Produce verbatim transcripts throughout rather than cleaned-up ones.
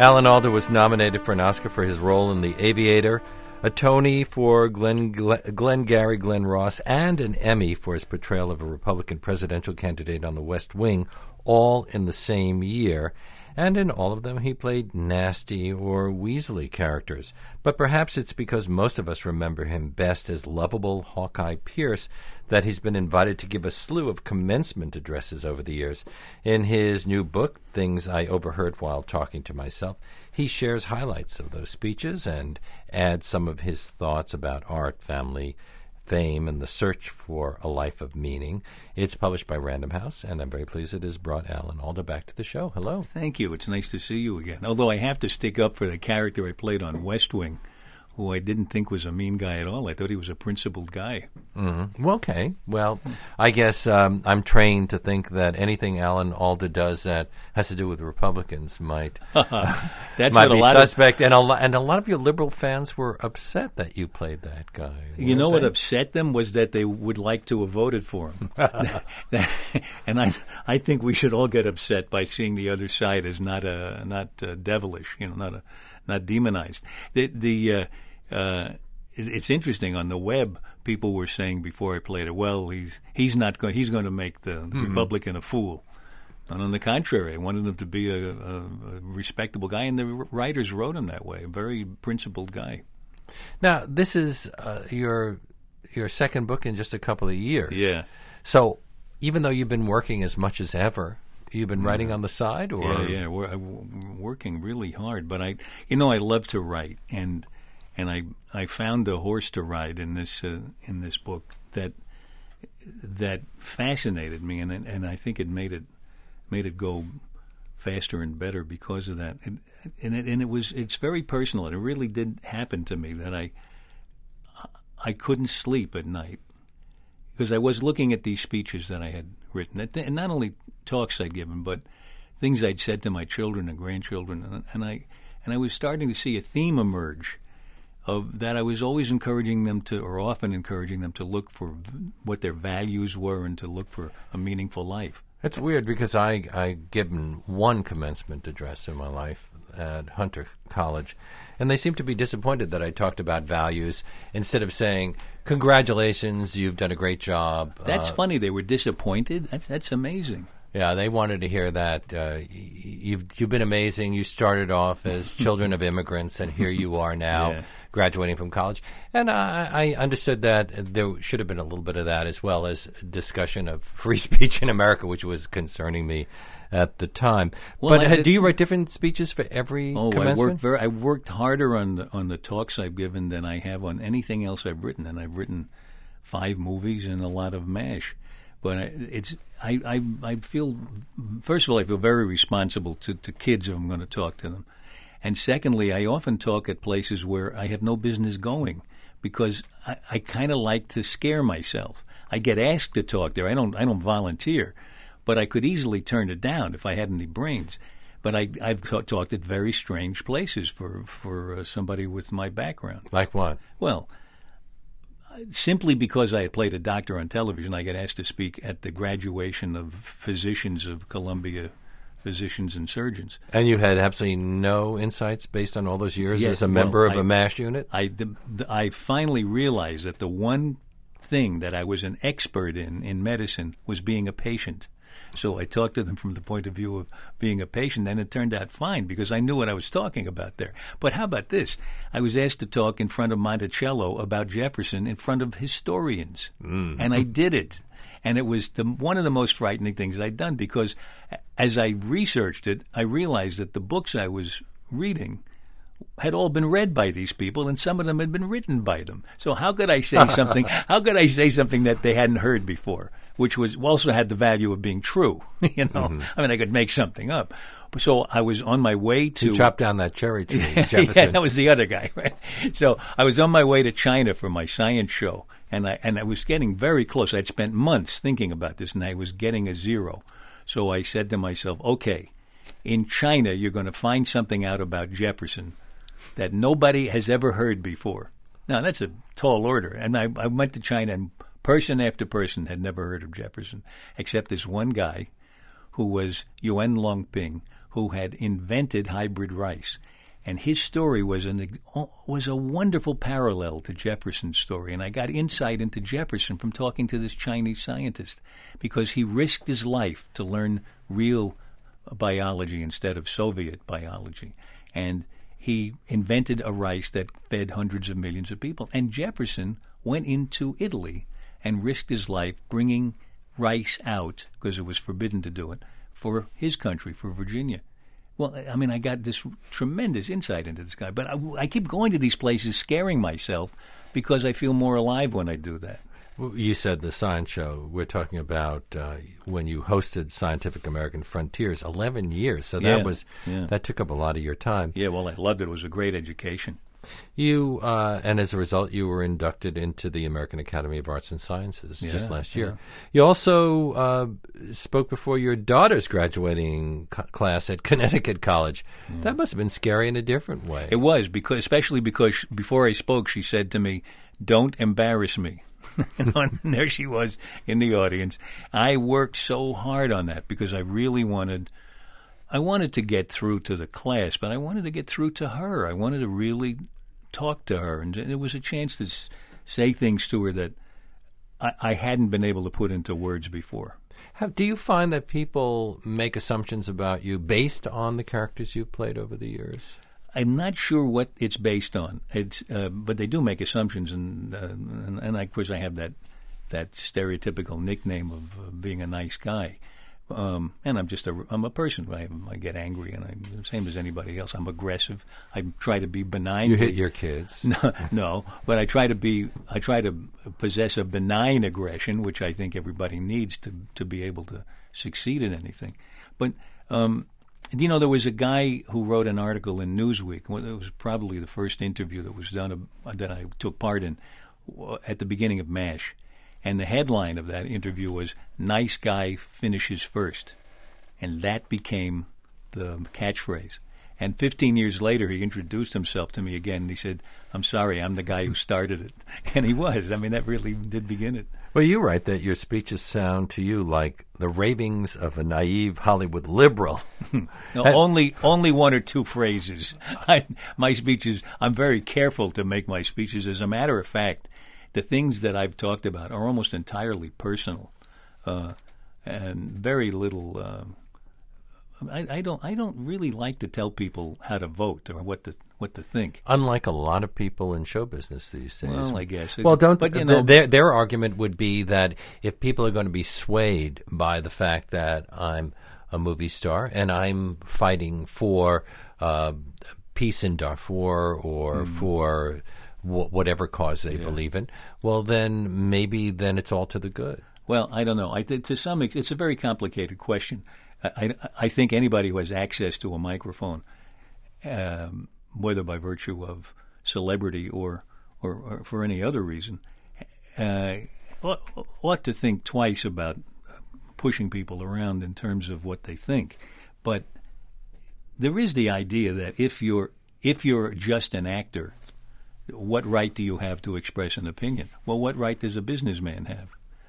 Alan Alda was nominated for an Oscar for his role in The Aviator, a Tony for Glenn, Glenn Gary Glenn Ross, and an Emmy for his portrayal of a Republican presidential candidate on the West Wing, all in the same year. And in all of them he played nasty or Weasley characters. But perhaps it's because most of us remember him best as lovable Hawkeye Pierce that he's been invited to give a slew of commencement addresses over the years. In his new book, Things I Overheard While Talking to Myself, he shares highlights of those speeches and adds some of his thoughts about art, family, fame, and the search for a life of meaning. It's published by Random House, and I'm very pleased it has brought Alan Alda back to the show. Hello. Thank you. It's nice to see you again. Although I have to stick up for the character I played on West Wing, who I didn't think was a mean guy at all. I thought he was a principled guy. Mm-hmm. Well, okay. Well, I guess um, I'm trained to think that anything Alan Alda does that has to do with Republicans might, uh, That's might what be a lot suspect. Of, and, a lo- and a lot of your liberal fans were upset that you played that guy. You know they? what upset them was that they would like to have voted for him. And I I think we should all get upset by seeing the other side as not a, not uh, devilish, you know, not a, not demonized. The the uh, uh, it, it's interesting on the web. People were saying before I played it, well, he's he's not going. He's going to make the mm-hmm. Republican a fool. And on the contrary, I wanted him to be a, a, a respectable guy, and the writers wrote him that way. A very principled guy. Now, this is uh, your your second book in just a couple of years. Yeah. So, even though you've been working as much as ever, you've been writing yeah. on the side, or yeah, yeah, we're, I'm working really hard. But I, you know, I love to write, and and I I found a horse to ride in this uh, in this book that that fascinated me, and and I think it made it made it go faster and better because of that. And, and it and it was it's very personal. And it really did happen to me that I I couldn't sleep at night because I was looking at these speeches that I had written, and not only talks I'd given, but things I'd said to my children and grandchildren, and, and I and I was starting to see a theme emerge of that I was always encouraging them to, or often encouraging them to look for what their values were and to look for a meaningful life. It's weird because I I given one commencement address in my life at Hunter College, and they seemed to be disappointed that I talked about values instead of saying, "Congratulations, you've done a great job." That's uh, funny. They were disappointed. That's that's amazing. Yeah, they wanted to hear that uh, you've you've been amazing. You started off as children of immigrants, and here you are now. Yeah. Graduating from college. And I, I understood that there should have been a little bit of that as well as discussion of free speech in America, which was concerning me at the time. Well, but I, uh, do you write different speeches for every oh, commencement? I worked very. I worked harder on the, on the talks I've given than I have on anything else I've written, and I've written five movies and a lot of MASH. But I, it's I, I I feel first of all I feel very responsible to, to kids if I'm going to talk to them. And secondly, I often talk at places where I have no business going because I, I kind of like to scare myself. I get asked to talk there. I don't I don't volunteer, but I could easily turn it down if I had any brains. But I, I've ta- talked at very strange places for, for uh, somebody with my background. Like what? Well, simply because I had played a doctor on television, I got asked to speak at the graduation of physicians of Columbia Physicians and Surgeons. And you had absolutely no insights based on all those years Yes, as a member well, of I, a MASH unit? I, the, the, I finally realized that the one thing that I was an expert in, in medicine, was being a patient. So I talked to them from the point of view of being a patient, and it turned out fine because I knew what I was talking about there. But how about this? I was asked to talk in front of Monticello about Jefferson in front of historians, mm. and I did it. And it was the, one of the most frightening things I'd done because as I researched it, I realized that the books I was reading had all been read by these people, and some of them had been written by them. So how could I say something? How could I say something that they hadn't heard before, which was also had the value of being true? You know, mm-hmm. I mean, I could make something up. So I was on my way to you chopped down that cherry tree, Jefferson. Yeah, that was the other guy, right? So I was on my way to China for my science show. And I and I was getting very close. I'd spent months thinking about this, and I was getting a zero. So I said to myself, okay, in China, you're going to find something out about Jefferson that nobody has ever heard before. Now, that's a tall order. And I, I went to China, and person after person had never heard of Jefferson, except this one guy who was Yuen Longping, who had invented hybrid rice. And his story was an was a wonderful parallel to Jefferson's story. And I got insight into Jefferson from talking to this Chinese scientist, because he risked his life to learn real biology instead of Soviet biology. And he invented a rice that fed hundreds of millions of people. And Jefferson went into Italy and risked his life bringing rice out, because it was forbidden to do it, for his country, for Virginia. Well, I mean, I got this tremendous insight into this guy. But I, I keep going to these places scaring myself because I feel more alive when I do that. Well, you said the science show. We're talking about uh, when you hosted Scientific American Frontiers, eleven years. So that Yeah, was yeah. that took up a lot of your time. Yeah, well, I loved it. It was a great education. You uh, and as a result, you were inducted into the American Academy of Arts and Sciences just Yeah, last year. yeah. You also uh, spoke before your daughter's graduating co- class at Connecticut College. That must have been scary in a different way. It was, because, especially because sh- before I spoke, she said to me, "Don't embarrass me." And there she was in the audience. I worked so hard on that because I really wanted, I wanted to get through to the class, but I wanted to get through to her. I wanted to really talk to her, and it was a chance to s- say things to her that I, I hadn't been able to put into words before. Have, do you find that people make assumptions about you based on the characters you've played over the years? I'm not sure what it's based on. It's, uh, but they do make assumptions, and uh, and, and of course I have that that stereotypical nickname of uh, being a nice guy. Um, and I'm just a I'm a person. I, I get angry, and I'm the same as anybody else. I'm aggressive. I try to be benign. You hit your kids. No, no, but I try to be. I try to possess a benign aggression, which I think everybody needs to to be able to succeed in anything. But um, you know, there was a guy who wrote an article in Newsweek. Well, it was probably the first interview that was done uh, that I took part in uh, at the beginning of MASH. And the headline of that interview was, "Nice guy finishes first." And that became the catchphrase. And fifteen years later, he introduced himself to me again, and he said, "I'm sorry, I'm the guy who started it." And he was. I mean, that really did begin it. Well, you write that your speeches sound to you like the ravings of a naive Hollywood liberal. No, only only one or two phrases. I, my speeches, I'm very careful to make my speeches. As a matter of fact, the things that I've talked about are almost entirely personal, uh, and very little. Uh, I, I don't. I don't really like to tell people how to vote or what to what to think. Unlike a lot of people in show business these days. Well, I guess. Well, don't. But, you th- know, their their argument would be that if people are going to be swayed by the fact that I'm a movie star and I'm fighting for uh, peace in Darfur or Mm. for w- whatever cause they Yeah. believe in, well, then maybe then it's all to the good. Well, I don't know. I th- to some ex- it's a very complicated question. I, I, I think anybody who has access to a microphone, um, whether by virtue of celebrity or or, or for any other reason, uh, ought, ought to think twice about pushing people around in terms of what they think. But there is the idea that if you're if you're just an actor, what right do you have to express an opinion? Well, what right does a businessman have?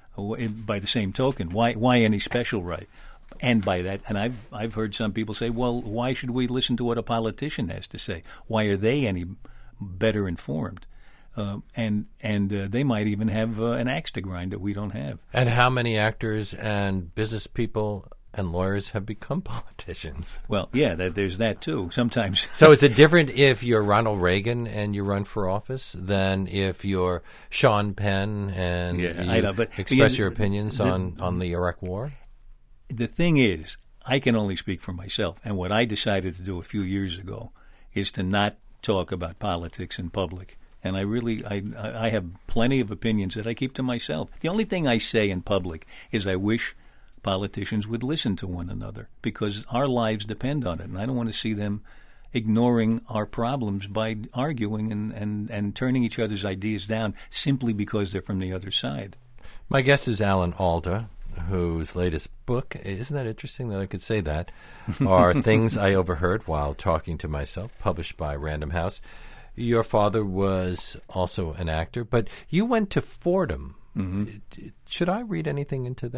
By the same token, why why any special right? And by that, and I've I've heard some people say, well, why should we listen to what a politician has to say? Why are they any better informed? Uh, and and uh, they might even have uh, an axe to grind that we don't have. And how many actors and business people and lawyers have become politicians? Well, yeah, that, there's that too. Sometimes. So is it different if you're Ronald Reagan and you run for office than if you're Sean Penn and Yeah, you I know, but express again, your opinions the- on, on the Iraq War? The thing is, I can only speak for myself. And what I decided to do a few years ago is to not talk about politics in public. And I really, I, I have plenty of opinions that I keep to myself. The only thing I say in public is I wish politicians would listen to one another because our lives depend on it. And I don't want to see them ignoring our problems by arguing and, and, and turning each other's ideas down simply because they're from the other side. My guest is Alan Alda, whose latest book, isn't that interesting that I could say that, are Things I Overheard While Talking to Myself, published by Random House. Your father was also an actor, but you went to Fordham. Mm-hmm. Should I read anything into that?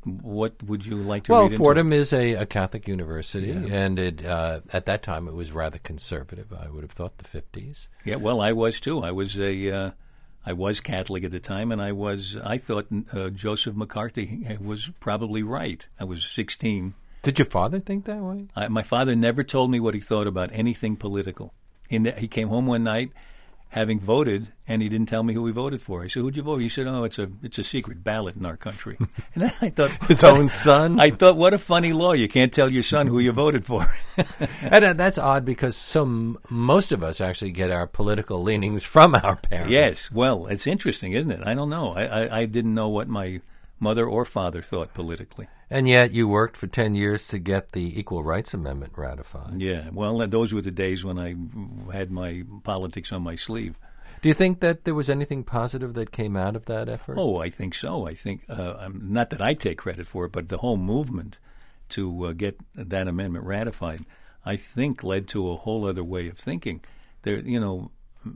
What would you like to well, read into Fordham it? is a, a Catholic university, Yeah. and it uh, at that time it was rather conservative. I would have thought the fifties. Yeah, well, I was too. I was a, uh, I was Catholic at the time, and I was. I thought uh, Joseph McCarthy was probably right. I was sixteen. Did your father think that way? I, my father never told me what he thought about anything political. In the, he came home one night, having voted, and he didn't tell me who he voted for. I said, "Who'd you vote?" He said, "Oh, it's a it's a secret ballot in our country." And then I thought, His own son. I thought, what a funny law! You can't tell your son who you voted for. And uh, that's odd because some most of us actually get our political leanings from our parents. Yes, well, it's interesting, isn't it? I don't know. I, I, I didn't know what my mother or father thought politically. And yet you worked for ten years to get the Equal Rights Amendment ratified. Yeah, well, those were the days when I had my politics on my sleeve. Do you think that there was anything positive that came out of that effort? Oh, I think so. I think, uh, um, not that I take credit for it, but the whole movement to uh, get that amendment ratified, I think led to a whole other way of thinking. There, you know,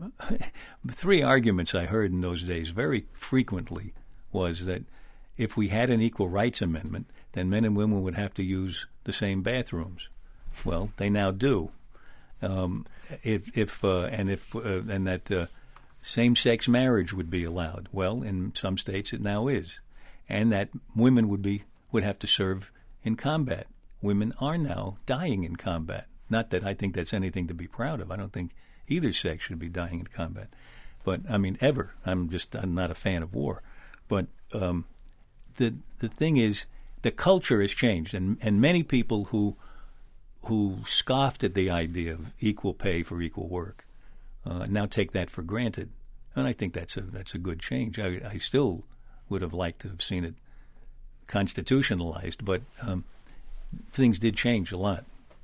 three arguments I heard in those days very frequently was that if we had an Equal Rights Amendment, then men and women would have to use the same bathrooms. Well, they now do. Um, if, if uh, and if uh, and that uh, same-sex marriage would be allowed. Well, in some states it now is, and that women would be would have to serve in combat. Women are now dying in combat. Not that I think that's anything to be proud of. I don't think either sex should be dying in combat. But I mean, ever. I'm just I'm not a fan of war. But um, the the thing is, the culture has changed, and and many people who who scoffed at the idea of equal pay for equal work uh, now take that for granted, and I think that's a that's a good change. I, I still would have liked to have seen it constitutionalized, but um, things did change a lot.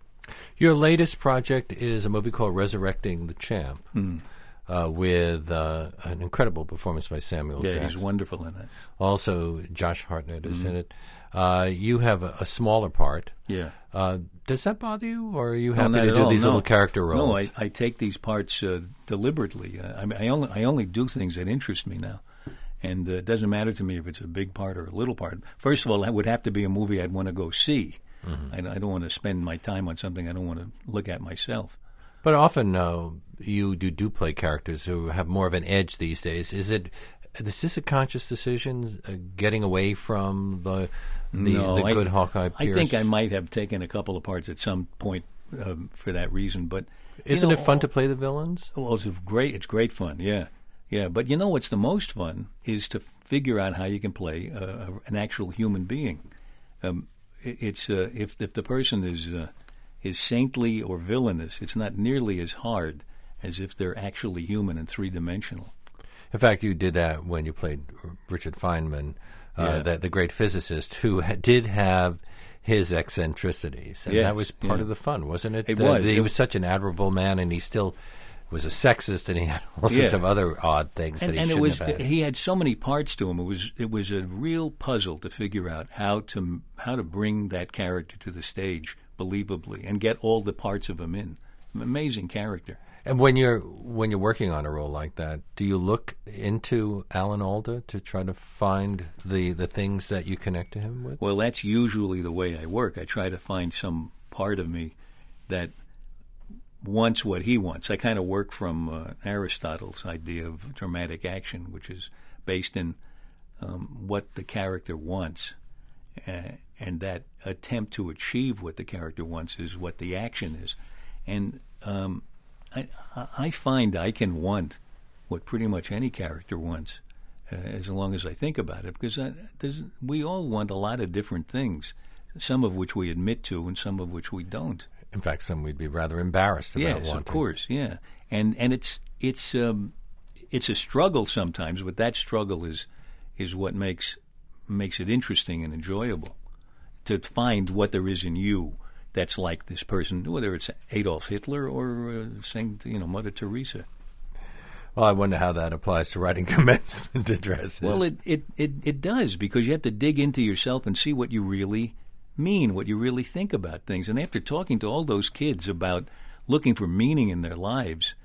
Your latest project is a movie called Resurrecting the Champ, Mm. uh, with uh, an incredible performance by Samuel Yeah, Jackson. he's wonderful in that. Also, Josh Hartnett is Mhm. in it. Uh, you have a, a smaller part. Yeah. Uh, does that bother you, or are you No, happy not to at do all, these no. little character roles? No, I, I take these parts uh, deliberately. Uh, I mean, I only I only do things that interest me now, and uh, it doesn't matter to me if it's a big part or a little part. First of all, that would have to be a movie I'd want to go see. Mm-hmm. I, I don't want to spend my time on something I don't want to look at myself. But often uh, you do, do play characters who have more of an edge these days. Is it? Is this a conscious decision, uh, getting away from the the, no, the good I, Hawkeye I Pierce? think I might have taken a couple of parts at some point um, for that reason. But isn't you know, it fun to play the villains? Well, it's great. It's great fun. Yeah, yeah. But you know what's the most fun is to figure out how you can play uh, an actual human being. Um, it, it's uh, if if the person is uh, is saintly or villainous, it's not nearly as hard as if they're actually human and three dimensional. In fact, you did that when you played Richard Feynman, uh, Yeah. the, the great physicist, who ha- did have his eccentricities, and Yes, that was part yeah. of the fun, wasn't it? It The- was. He It- was such an admirable man, and he still was a sexist, and he had all sorts Yeah. of other odd things And, that he and it shouldn't was have had. he had so many parts to him. It was it was a real puzzle to figure out how to how to bring that character to the stage believably and get all the parts of him in. Amazing character. And when you're when you're working on a role like that, do you look into Alan Alda to try to find the, the things that you connect to him with? Well, that's usually the way I work. I try to find some part of me that wants what he wants. I kind of work from uh, Aristotle's idea of dramatic action, which is based in um, what the character wants, uh, and that attempt to achieve what the character wants is what the action is. And um, I, I find I can want what pretty much any character wants, uh, as long as I think about it, because I, there's, we all want a lot of different things, some of which we admit to and some of which we don't. In fact, some we'd be rather embarrassed about Yes, wanting. of course, yeah, and and it's it's um, it's a struggle sometimes, but that struggle is is what makes makes it interesting and enjoyable to find what there is in you that's like this person, whether it's Adolf Hitler or uh, Saint, you know, Mother Teresa. Well, I wonder how that applies to writing commencement addresses. Well, it, it, it, it does, because you have to dig into yourself and see what you really mean, what you really think about things. And after talking to all those kids about looking for meaning in their lives,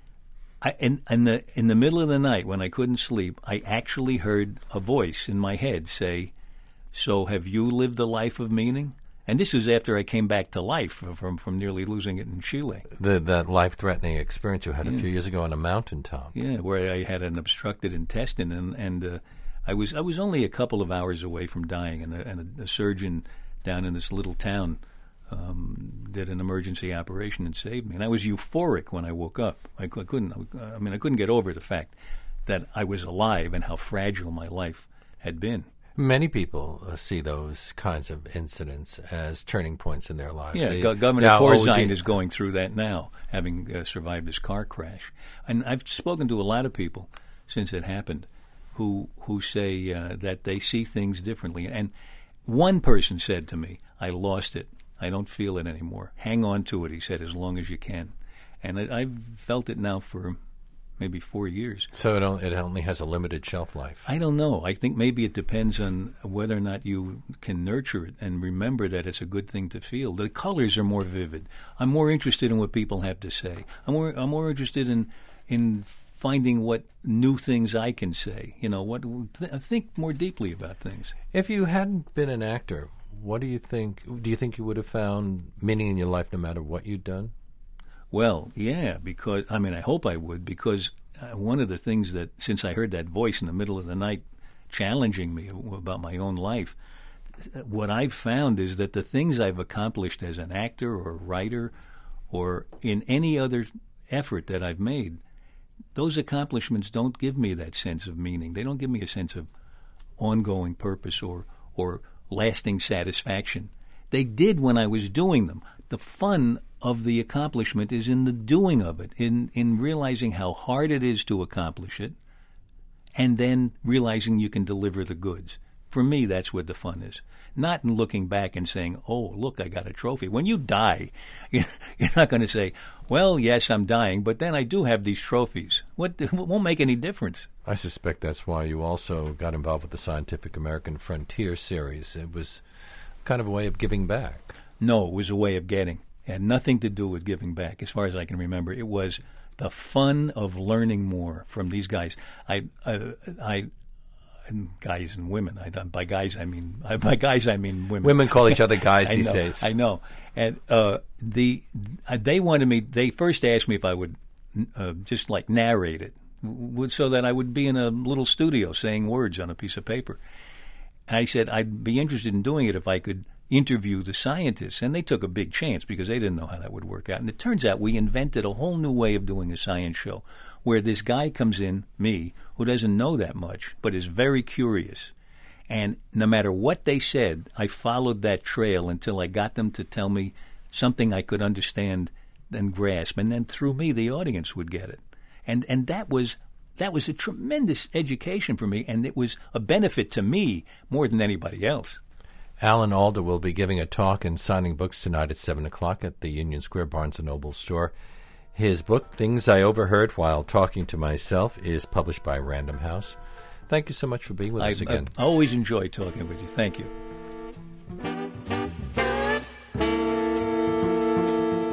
I, in, in, the, in the middle of the night when I couldn't sleep, I actually heard a voice in my head say, So have you lived a life of meaning? And this was after I came back to life from from nearly losing it in Chile. The, that life-threatening experience you had yeah. a few years ago on a mountaintop. Yeah, where I had an obstructed intestine, and and uh, I was I was only a couple of hours away from dying, and a, and a, a surgeon down in this little town um, did an emergency operation and saved me. And I was euphoric when I woke up. I, I couldn't. I mean, I couldn't get over the fact that I was alive and how fragile my life had been. Many people uh, see those kinds of incidents as turning points in their lives. Yeah, they, Go- Governor now, Corzine O G is going through that now, having uh, survived his car crash. And I've spoken to a lot of people since it happened who who say uh, that they see things differently. And one person said to me, I lost it. I don't feel it anymore. Hang on to it, he said, as long as you can. And I, I've felt it now for maybe four years. So it only, it only has a limited shelf life. I don't know. I think maybe it depends on whether or not you can nurture it and remember that it's a good thing to feel. The colors are more vivid. I'm more interested in what people have to say. I'm more I'm more interested in in finding what new things I can say. You know, what th- think more deeply about things. If you hadn't been an actor, what do you think? Do you think you would have found meaning in your life no matter what you'd done? Well, yeah, because, I mean, I hope I would, because uh, one of the things that, since I heard that voice in the middle of the night challenging me about my own life, what I've found is that the things I've accomplished as an actor or writer or in any other effort that I've made, those accomplishments don't give me that sense of meaning. They don't give me a sense of ongoing purpose or, or lasting satisfaction. They did when I was doing them. The fun of the accomplishment is in the doing of it, in, in realizing how hard it is to accomplish it, and then realizing you can deliver the goods. For me, that's where the fun is. Not in looking back and saying, oh, look, I got a trophy. When you die, you're not going to say, well, yes, I'm dying, but then I do have these trophies. What, it won't make any difference. I suspect that's why you also got involved with the Scientific American Frontier series. It was kind of a way of giving back. No, it was a way of getting. It had nothing to do with giving back, as far as I can remember. It was the fun of learning more from these guys. I, uh, I, guys and women. I, by guys, I mean I, by guys, I mean women. Women call each other guys I these know, days. I know. And uh, the uh, they wanted me. They first asked me if I would uh, just like narrate it, w- so that I would be in a little studio saying words on a piece of paper. And I said I'd be interested in doing it if I could interview the scientists, and they took a big chance because they didn't know how that would work out. And it turns out we invented a whole new way of doing a science show where this guy comes in, me, who doesn't know that much, but is very curious. And no matter what they said, I followed that trail until I got them to tell me something I could understand and grasp. And then through me, the audience would get it. And and that was that was a tremendous education for me, and it was a benefit to me more than anybody else. Alan Alda will be giving a talk and signing books tonight at seven o'clock at the Union Square Barnes and Noble store. His book, Things I Overheard While Talking to Myself, is published by Random House. Thank you so much for being with I, us again. I always enjoy talking with you. Thank you.